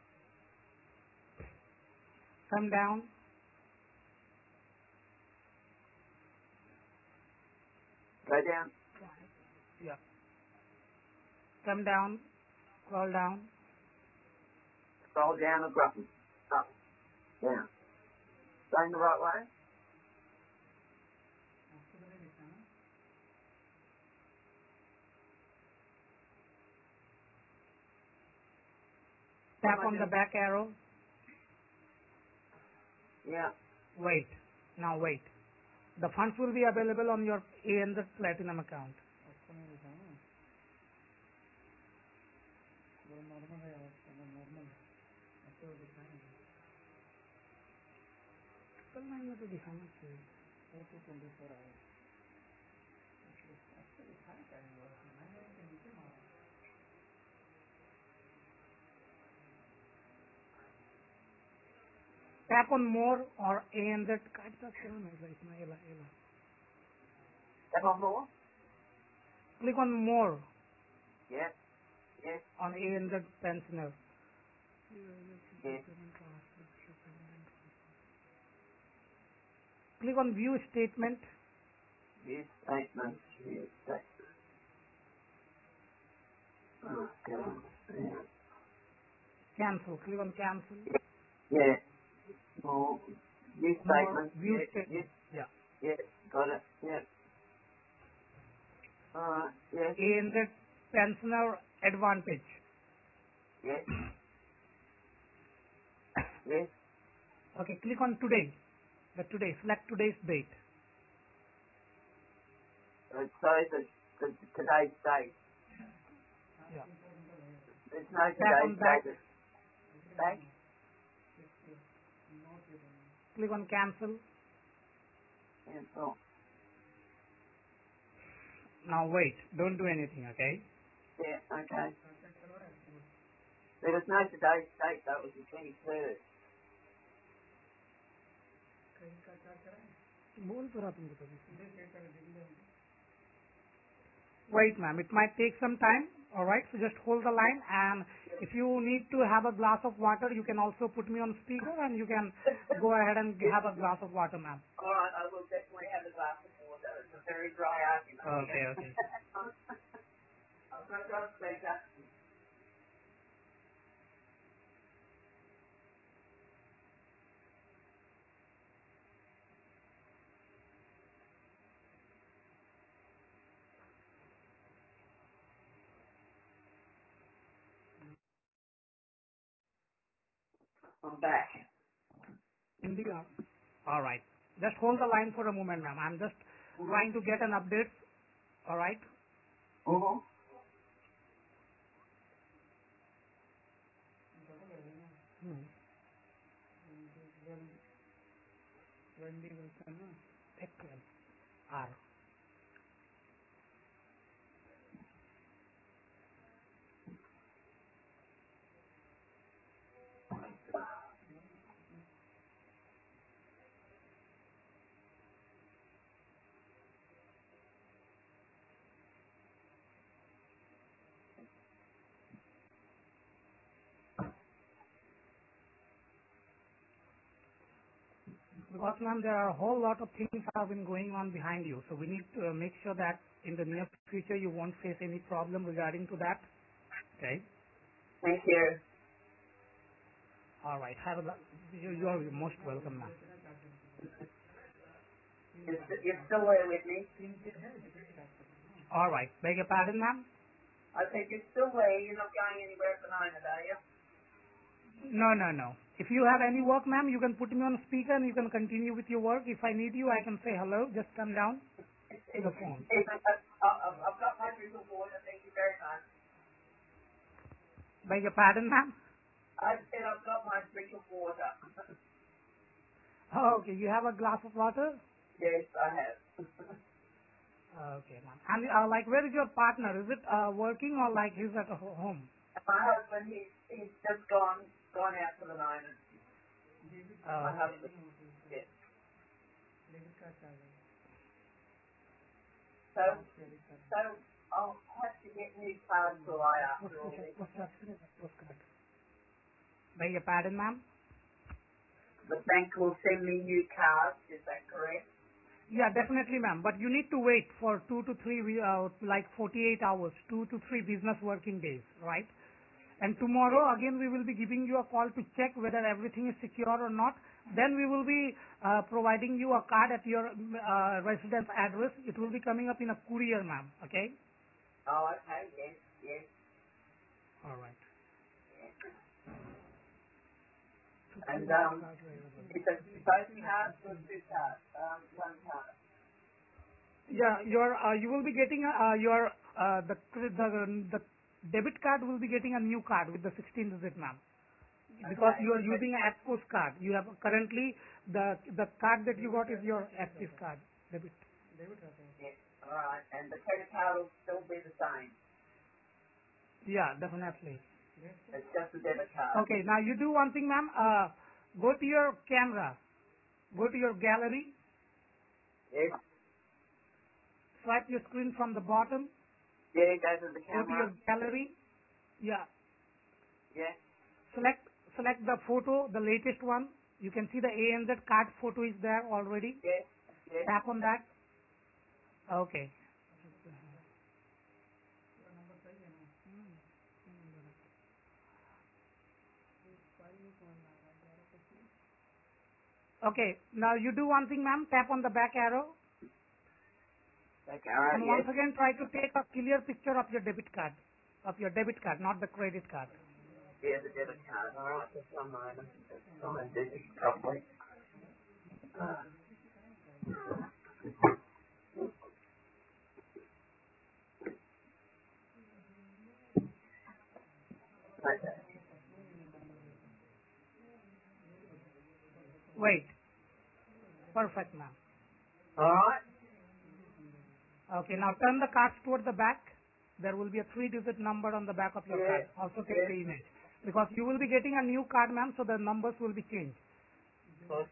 Come down. Go down. Yeah. Come down. Scroll down. Scroll down and grab them. Up. Down. Going the right way? Tap on the back arrow. Yeah. Wait. Now wait. The funds will be available on your A N Z Platinum account. कल नहीं में तो दिखाना चाहिए वो तो twenty four hours Tap on more or A N Z काटता क्यों नहीं भाई इतना एला एला Tap on more? Click on more Yeah. Yes. on A N Z pensioner. Yes. Click on view statement. View statement. View statement. Oh, God. Yeah. Cancel. Click on cancel. Yeah. More. View More statement. view Yeah. statement. Yes. Yeah. Yeah. Got it. Yeah. Alright. Yes. A N Z pensioner advantage. Yes. Yes. Okay. Click on today. The today. Select today's date. Uh, so the, the, today's date. Yeah. There's no Tap on today's back. date. Back? click on cancel. Cancel. Now wait, don't do anything, okay? Yeah, okay. There was no today's date, that was the twenty-third. Wait, ma'am, it might take some time. All right, so just hold the line, and if you need to have a glass of water, you can also put me on speaker, and you can go ahead and have a glass of water, ma'am. All right, I will definitely have a glass of water. It's a very dry argument. Okay, okay. I've got to go to speaker. I'm back. Indeed. All right. Just hold the line for a moment, ma'am. I'm just Mm-hmm. trying to get an update. All right. Mm-hmm. Hmm. Excellent. R. Because, ma'am, there are a whole lot of things have been going on behind you, so we need to uh, make sure that in the near future you won't face any problem regarding to that. Okay. Thank you. All right. Have a lo- you, you are most welcome, ma'am. You're, st- you're still there with me? All right. Beg your pardon, ma'am. I said you're still there. You're not going anywhere at the moment, are you? No, no, no. If you have any work, ma'am, you can put me on speaker and you can continue with your work. If I need you, I can say hello. Just come down to the phone. Yes, I, I, I've I've got my drink of water. Thank you very much. Beg your pardon, ma'am. I said I've got my drink of water. Oh, okay. You have a glass of water? Yes, I have. Okay, ma'am. And uh, like, where is your partner? Is it uh, working or like he's at ho- home? My husband, he's, he's just gone gone out for the moment. Uh, My husband, yes. So, so I'll have to get new cards till I after all this. Beg your pardon, ma'am. The bank will send me new cards. Is that correct? Yeah, definitely, ma'am. But you need to wait for two to three, we- uh, like forty-eight hours, two to three business working days, right? And Yes. tomorrow, again, we will be giving you a call to check whether everything is secure or not. Then we will be uh, providing you a card at your uh, residence address. It will be coming up in a courier, ma'am. Okay? Oh, okay. Yes, yes. All right. And um, it's a both cards or two cards? Um, one card. Yeah, your uh, you will be getting a, uh, your uh, the, cre- the the debit card will be getting a new card with the sixteen digit, ma'am. Because Okay. you are using an Aptos card. You have currently the the card that you got is your Aptos card debit. Yes. All right. And the credit card will still be the same. Yeah, definitely. It's just a debit card. Okay, now you do one thing, ma'am. Uh, go to your camera, go to your gallery, Yes. swipe your screen from the bottom, Yeah, go to the go to camera. your gallery. Yeah, Yeah. select select the photo, the latest one. You can see the A N Z card photo is there already. Yes. Yes. Tap on that. Okay. Okay. Now you do one thing, ma'am. Tap on the back arrow, Okay. All right. and once Yes. again try to take a clear picture of your debit card, of your debit card, not the credit card. Yeah, the debit card. All right. Just one moment. Just try and do this properly. Uh, okay. Wait. Perfect, ma'am. Alright? Okay, now turn the cards toward the back. There will be a three-digit number on the back of your Yeah. card. Also take Yeah. the image. Because you will be getting a new card, ma'am, so the numbers will be changed. Good.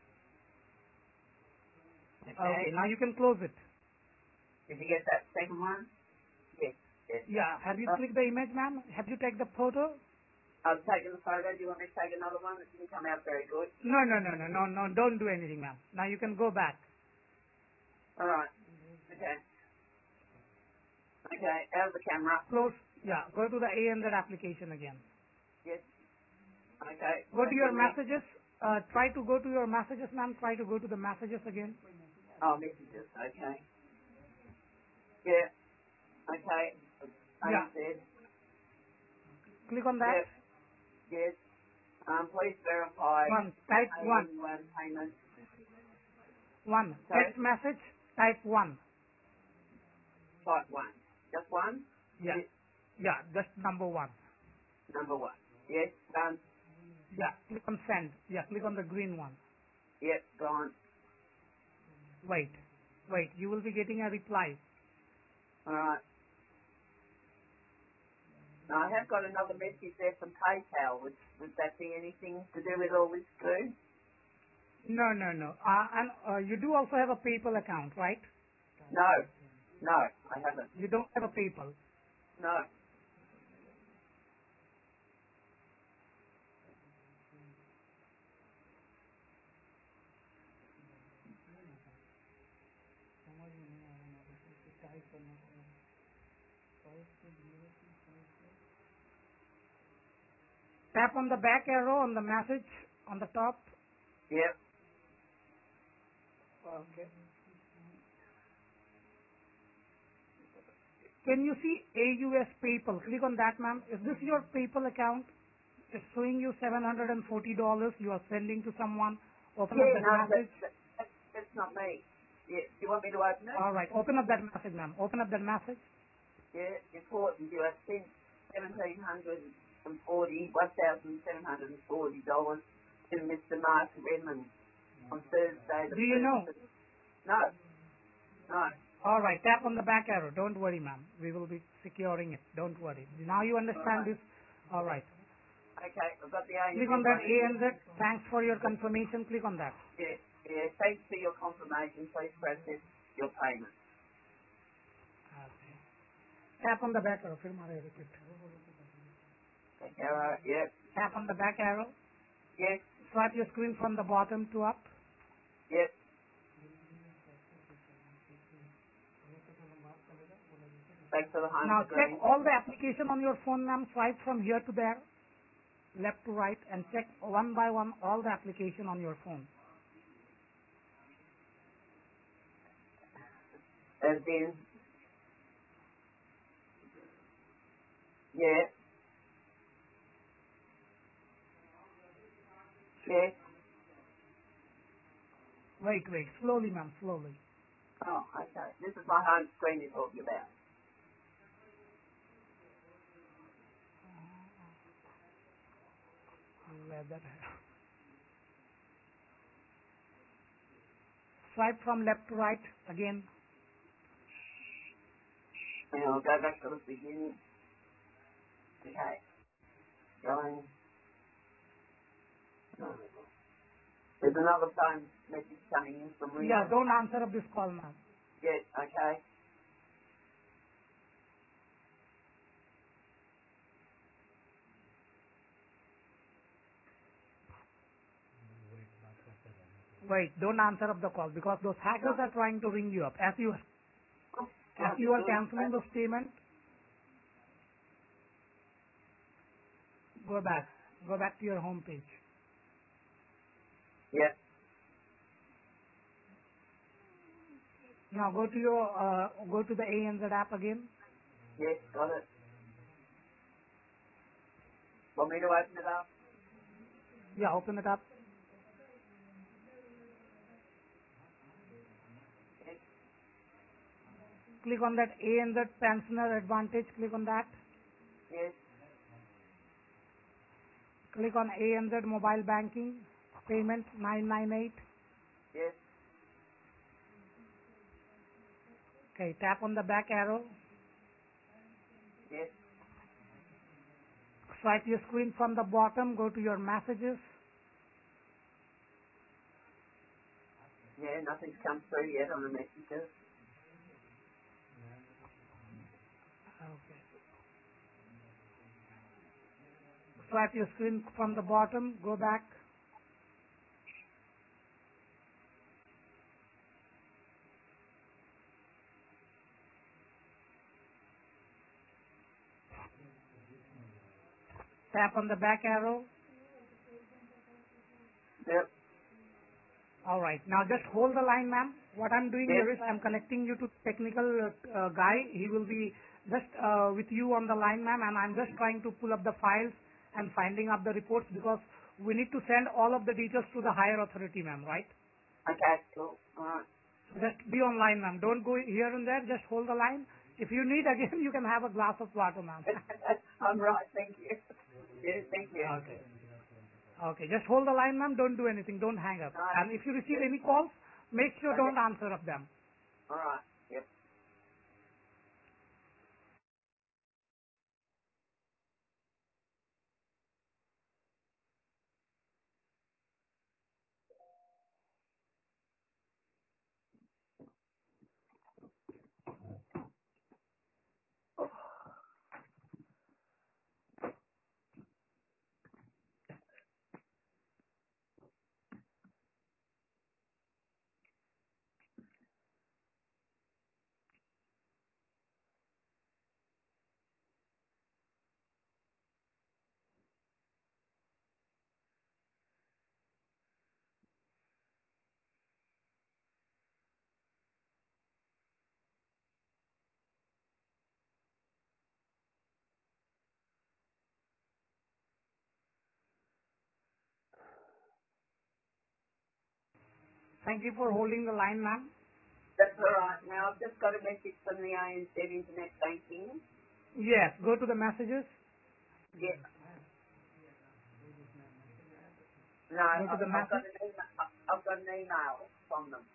Okay, Okay. now you can close it. Did you get that second one? Yes. Yes. Yeah, have you Uh, clicked the image, ma'am? Have you taken the photo? I've taken the photo. Do you want me to take another one? It didn't come out very good. No, no, no, no, no, no, don't do anything, ma'am. Now you can go back. Alright. Okay. Okay. Out of the camera. Close, yeah, go to the A N Z application again. Yes. Okay. Go to Back your in there. messages. Uh, try to go to your messages, ma'am. Try to go to the messages again. Oh, messages. Okay. Yeah. Okay. Yeah, A N Z. click on that. Yep. Yes. Um, please verify One, type A one. M one payment. One. Sorry? Text message, type one. Type one. Just one? Yeah. Yes. Yeah, just number one. Number one. Yes. Done. Yeah, click on send. Yeah, click on the green one. Yep. Gone. Wait. Wait, you will be getting a reply. Alright. Now, I have got another message there from PayPal. Would, would that be anything to do with all this too? No, no, no. Uh, and uh, you do also have a PayPal account, right? No. No. I haven't. You don't have a PayPal. No. Tap on the back arrow on the message on the top. Yep. Okay. Can you see A U S PayPal? Click on that, ma'am. Is this your PayPal account? It's showing you seven hundred forty dollars you are sending to someone. Open up Yeah, that no, that, message. that, that, that's not me. Yeah. Do you want me to open it? All right. Open up that message, ma'am. Open up that message. Yeah. Important. You have sent seventeen hundred and forty, one thousand seven hundred and forty dollars to Mister Mark Redmond on Thursday the Do you first. know? No. No. All right. Tap on the back arrow. Don't worry, ma'am. We will be securing it. Don't worry. Now you understand Alright. this. All right. Okay. I've got the A N Click Z on that one. A N Z. Thanks for your confirmation. Click on that. Yeah. Yeah. Thanks for your confirmation. Please process your payment. Okay. Tap on the back arrow. फिर मारेगा repeat. Arrow. Yep. Tap on the back arrow. Yes. Swipe your screen from the bottom to up. Yep. Back to the home Now check screen. all the application on your phone, ma'am. Swipe from here to there, left to right, and check one by one all the application on your phone. As in. Yeah. Yes. Wait, wait. Slowly, ma'am. Slowly. Oh, okay. This is my home screen you're talking about. Where that Swipe from left to right again. And I'll go back to the beginning. Okay. Going. No. There's another phone message coming in from Ringo. Yeah, don't answer up this call, ma'am. Yes, okay. Wait, don't answer up the call because those hackers No. are trying to ring you up. As you Oh, as might be you are good. canceling those payment, go back. Go back to your home page. Yep. Now go to your uh, go to the A N Z app again. Yes, got it. Want me to open it up? Yeah, open it up. Yes. Click on that A N Z Pensioner Advantage. Click on that. Yes. Click on A N Z Mobile Banking. Payment nine nine eight. Yes. Okay, tap on the back arrow. Yes. Swipe your screen from the bottom, go to your messages. Yeah, nothing's come through yet on the messages. Okay. Swipe your screen from the bottom, go back. Tap on the back arrow. Yep. All right. Now just hold the line, ma'am. What I'm doing Yep. here is I'm connecting you to technical uh, uh, guy. He will be just uh, with you on the line, ma'am, and I'm just trying to pull up the files and finding up the reports because we need to send all of the details to the higher authority, ma'am, right? Okay, cool. Alright. Just be online, ma'am. Don't go here and there. Just hold the line. If you need again, you can have a glass of water, ma'am. I'm right, thank you. Yeah, thank you. Okay. Okay. Just hold the line, ma'am. Don't do anything. Don't hang up. Alright. And if you receive any calls, make sure Okay. don't answer of them. Alright. Yep. Thank you for holding the line, ma'am. That's alright. Now I've just got a message from the A N Z Internet Banking. Yes. Go to the messages. Yeah. No, Go to I- the I've got message. an email. I've got an email from them.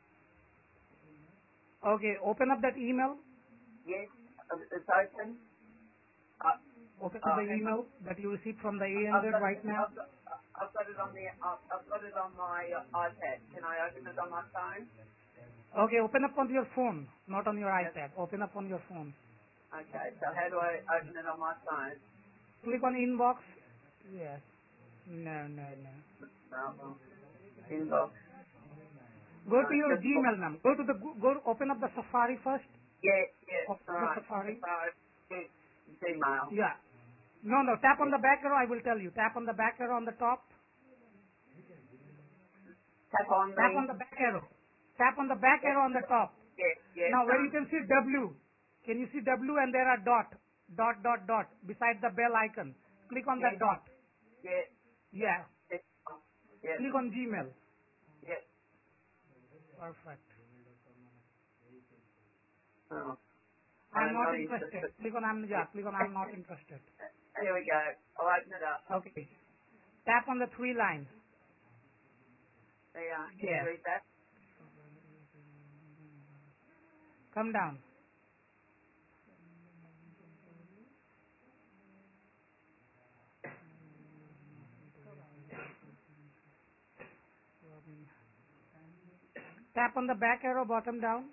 Okay. Open up that email. Yes, uh, it's open. Uh, Open up uh, the hang on. email that you received from the I've A N Z got, right now. I've got, I've got it on the, I've, I've got it on my uh, iPad. Can I open it on my phone? Okay. Open up on your phone, not on your Yes. iPad. Open up on your phone. Okay. So how do I open it on my phone? Click on inbox. Yes. No, no, no. Um, inbox. Go to Uh, your just oh, Gmail, ma'am. Go to the go. go- Open up the Safari first. yeah, yeah. Open All the right. Safari. So yeah, Gmail. Yeah. No, no. Tap on Yeah. the back arrow. I will tell you. Tap on the back arrow on the top. Tap on Tap on the the back arrow. Tap on the back yeah, arrow on the top. yeah, yeah. Now where you Done. can see W. Can you see W and there are dot, dot, dot, dot beside the bell icon. Click on that Yes, dot. yeah, Yeah. yeah, yeah, Click on Gmail. yeah. Perfect. Oh, I'm I'm not not interested. interested. Click on I'm yeah. Click on I'm not interested. Here we go. I'll open it up. Okay. Tap on the three lines. There. Can you Yes. read that? Come down. Tap on the back arrow bottom down.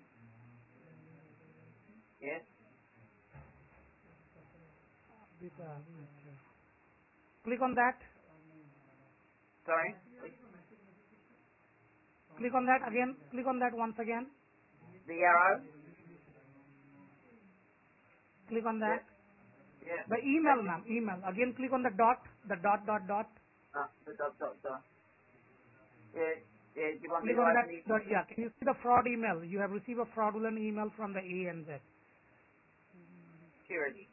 Yes. Click on that. Sorry. Click on that again. Click on that once again. The arrow. Click on that. Yeah, yeah. The email, Okay. ma'am. Email. Again, click on the dot. The dot, dot, dot. Uh, the dot, dot, dot. Yeah, yeah. Do you want me Click to on that. open it? Dot, yeah. Can you see the fraud email? You have received a fraudulent email from the A N Z. Security.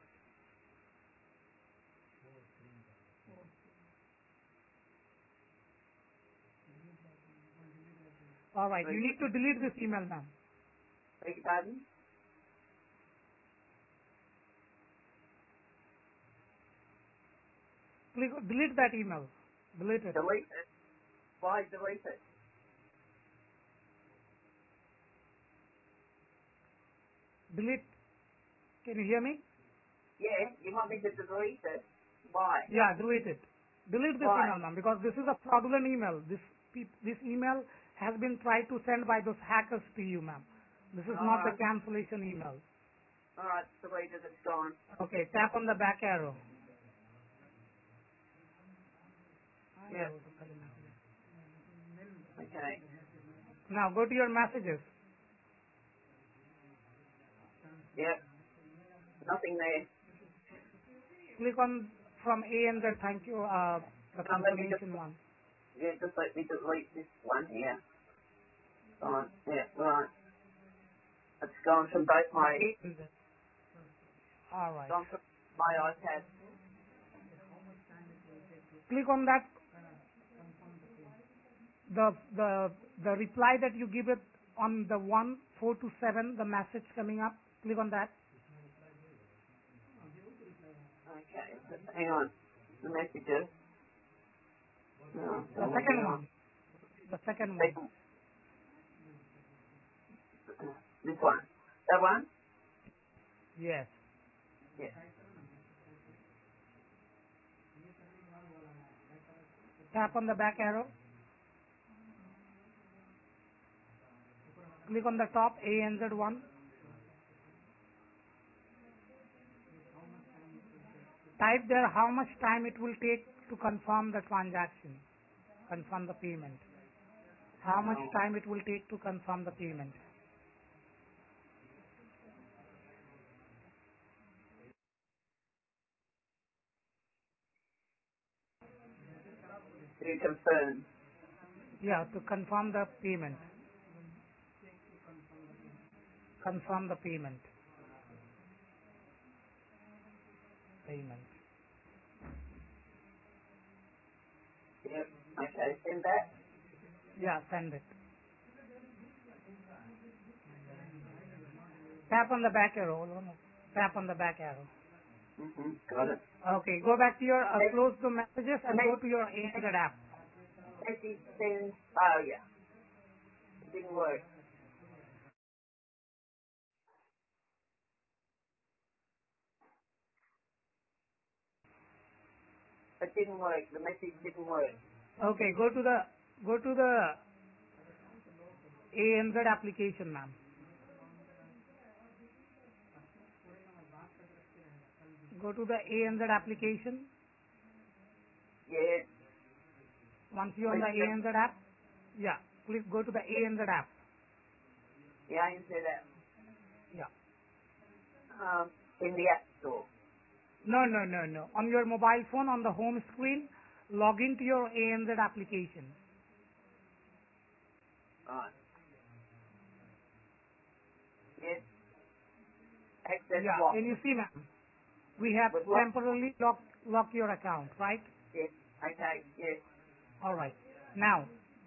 All right. You Beg need to delete this email, ma'am. beg your pardon? Click, delete that email. Delete it. Delete it. Why delete it? delete. Can you hear me? Yeah, you want me to delete it? Why? Yeah, delete it. Delete this Why? email, ma'am, because this is a fraudulent email. This peop- this email has been tried to send by those hackers to you, ma'am. This is not the Alright, cancellation email. alright, deleted, it's gone. Okay, tap on the back arrow. Yep, okay. Now go to your messages. Yep, nothing there. Click on from A and Z. Thank you. Uh, the Now let me just, confirmation one. yeah, just let me delete this one here. Gone, yeah, right. It's gone from both The my, A and Z. All right. gone from my iPad. Click on that. The the the reply that you give it on the one four two seven. The message coming up. Click on that. Okay, just hang on. The messages. No, The hang on, second hang on. one. The second one. Second, this one. That one? Yes. Yeah. Tap on the back arrow. Click on the top A N Z one. Type there how much time it will take to confirm the transaction, confirm the payment. How much No. time it will take to confirm the payment. To confirm. Yeah, to confirm the payment. Confirm the payment. Payment. Yep. Okay, send that. Yeah, send it. Tap on the back arrow. No, no. Tap on the back arrow. Mm-hmm. Got it. Okay, go back to your, uh, Message, close the messages and go to your A N Z app. message send. Oh, yeah. It didn't work. It didn't work. The message didn't work. Okay, go to the, go to the A N Z application, ma'am. Go to the A N Z application. Yeah. Once you're on Wait, the A N Z app, yeah, please go to the A N Z app. yeah, I answered that. Yeah. Um, in the App Store. No, no, no, no. On your mobile phone, on the home screen, log into your A N Z application. Right. Yes. Access Yeah, what? and you see, ma'am, we have With what? temporarily locked lock your account, right? Yes. Okay. Yes. All right. Now,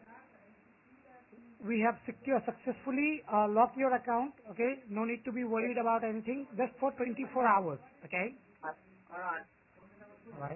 we have secure successfully uh, locked your account. Okay, no need to be Yes. worried about anything. Just for twenty-four hours. Okay. Uh, all right. All right.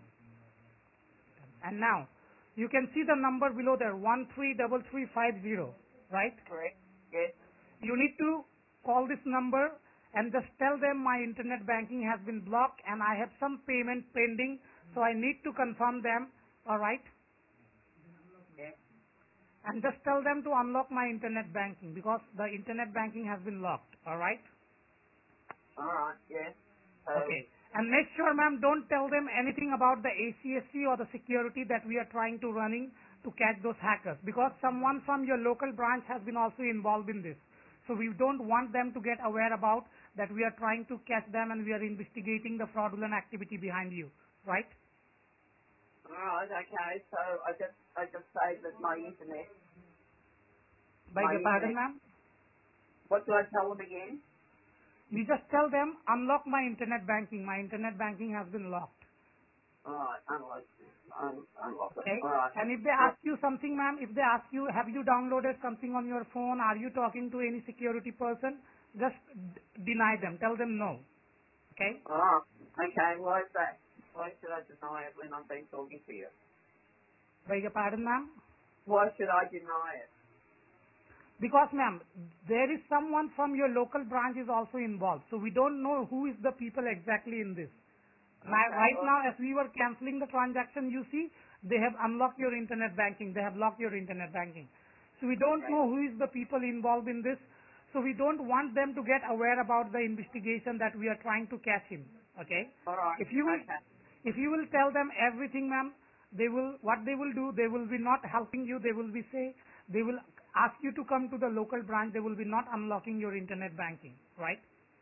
And now, you can see the number below there, one three three three five zero, right? Correct. Yes. You need to call this number and just tell them my internet banking has been blocked and I have some payment pending, so I need to confirm them, alright? Yes. And just tell them to unlock my internet banking because the internet banking has been locked, alright? All right. Yes. So. Okay. And make sure, ma'am, don't tell them anything about the A C S C or the security that we are trying to running to catch those hackers because someone from your local branch has been also involved in this. So we don't want them to get aware about that we are trying to catch them and we are investigating the fraudulent activity behind you, right? All right. Okay. So I just I just saved that my internet. Beg My your pardon, internet. ma'am? What do I tell them again? You just tell them, unlock my internet banking. My internet banking has been locked. All right. Unlock. Un- unlock it. Okay. All right. And if they Yes. ask you something, ma'am, if they ask you, have you downloaded something on your phone? Are you talking to any security person? Just d- deny them. Tell them no. Okay. All right. Okay. Why is that? Why should I deny it when I've been talking to you? Beg your pardon, ma'am. Why should I deny it? Because, ma'am, there is someone from your local branch is also involved. So we don't know who is the people exactly in this. Now, right now, as we were canceling the transaction, you see, they have unlocked your internet banking. They have locked your internet banking. So we don't know who is the people involved in this. So we don't want them to get aware about the investigation that we are trying to catch him. Okay? All right. If you will, Okay. if you will tell them everything, ma'am, they will, what they will do, they will be not helping you. They will be say, they will ask you to come to the local branch. They will be not unlocking your internet banking. Right?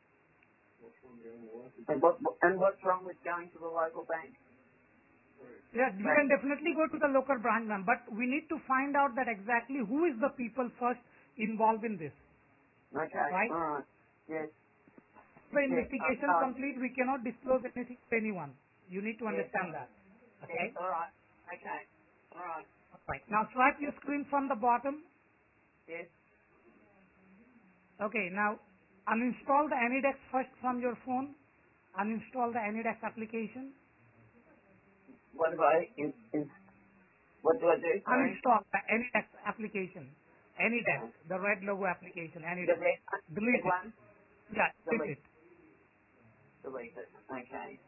And, what, and what's wrong with going to the local bank? Yeah, you can definitely go to the local branch, ma'am, but we need to find out that exactly who is the people first involved in this, Okay. right? All right. Yes. The Yes. investigation Uh, complete, we cannot disclose anything to anyone. You need to yes. understand that. Yes. Okay? All right. Okay. All right. Right. Now swipe your screen from the bottom. Yes. Okay, now uninstall the AnyDex first from your phone. Uninstall the AnyDex application. What do I? In, in, what do I do? Sorry. Uninstall the AnyDex application. AnyDex, the red logo application, The AnyDex. red, red Delete it. one. Yeah, delete Delete. it. Delete it. Okay.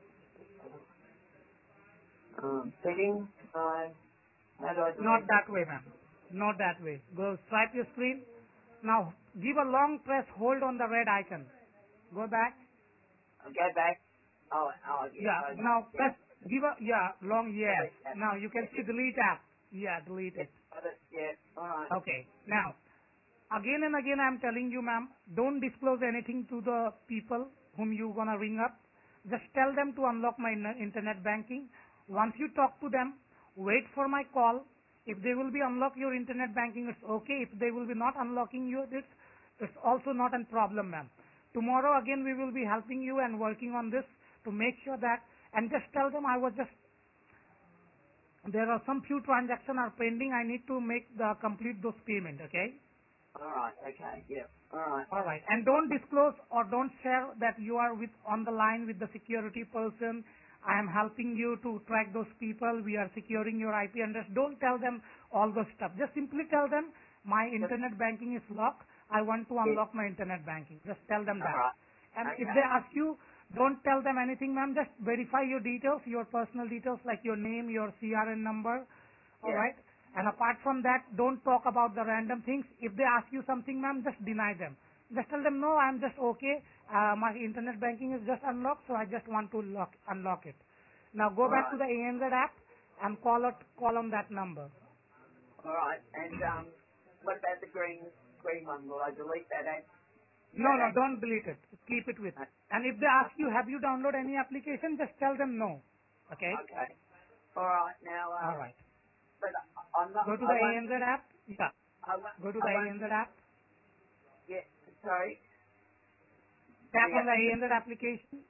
Um, settings. Uh, how do I Not delete it? that way, ma'am. Not that way. Go swipe your screen. Now give a long press hold on the red icon. Go back. I'll go back. Oh, oh, yes. Yeah. I, Now yes. press. Give a yeah long yes. Delete that. Now you can Yes. see delete app. Yeah, delete Yes. it. Got it. Yes. All right. Okay. Now again and again I'm telling you, ma'am, don't disclose anything to the people whom you gonna ring up. Just tell them to unlock my in- internet banking. Once you talk to them, wait for my call. If they will be unlock your internet banking, it's okay. If they will be not unlocking you, it's, it's also not a problem, ma'am. Tomorrow again we will be helping you and working on this to make sure that, and just tell them I was just, there are some few transactions are pending. I need to make the, complete those payment, okay? All right. Okay. Yeah. All right. All right. And don't disclose or don't share that you are with on the line with the security person. I am helping you to track those people. We are securing your I P address. Don't tell them all those stuff. Just simply tell them my Just, internet banking is locked. I want to yes. unlock my internet banking. Just tell them All that. right. And if Okay. they ask you, don't tell them anything, ma'am. Just verify your details, your personal details like your name, your C R N number. All Yeah. right. And apart from that, don't talk about the random things. If they ask you something, ma'am, just deny them. Just tell them, no, I'm just okay. Uh, my internet banking is just unlocked, so I just want to lock, unlock it. Now go All back right. to the A N Z app and call out, call on that number. All right. And um, what about the green green one? Will I delete that ad? No, That no, ad? don't delete it. Keep it with. Uh, And if they ask you, have you downloaded any application, just tell them no. Okay? Okay. All right. Now, All um, right. but I'm not. Go to I the won't. A N Z app. Yeah. I won't. Go to I the won't A N Z app. get. Sorry. Tap The on the A N Z application.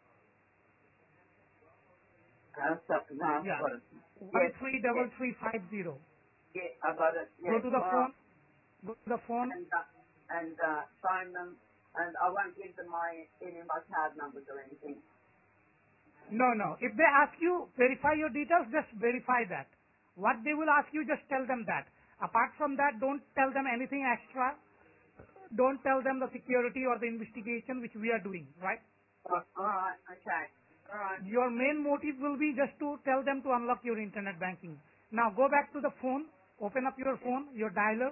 uh, so, no, I've Yeah. got it. One Yes. three double Yes. three five zero. Yeah. I got it. Go Yes. to the All right. phone. Go to the phone. And uh, and uh, phone them. And I won't give them my any of my card numbers or anything. No, no. If they ask you, verify your details, just verify that. What they will ask you, just tell them that. Apart from that, don't tell them anything extra. Don't tell them the security or the investigation which we are doing, right? Oh, all right. Okay. All right. Your main motive will be just to tell them to unlock your internet banking. Now go back to the phone, open up your Yes. phone, your dialer.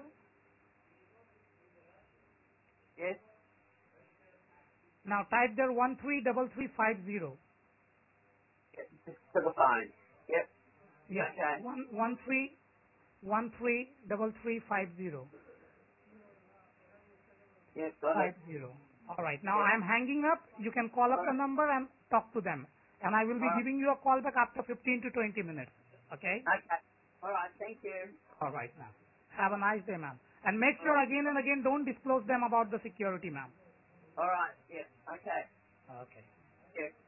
Yes. Now type there one three double three five zero. Yes. Just to the phone. Yep. Yeah, Okay. one one three one three double three five zero. Yes. Got it. Five zero. All right. Now Yes. I am hanging up. You can call All up the right. number and talk to them. And I will All be right. giving you a call back after fifteen to twenty minutes. Okay? Okay. All right. Thank you. All right, ma'am. Have a nice day, ma'am. And make All sure right. again and again don't disclose them about the security, ma'am. All right. Yeah. Okay. Okay. Yeah.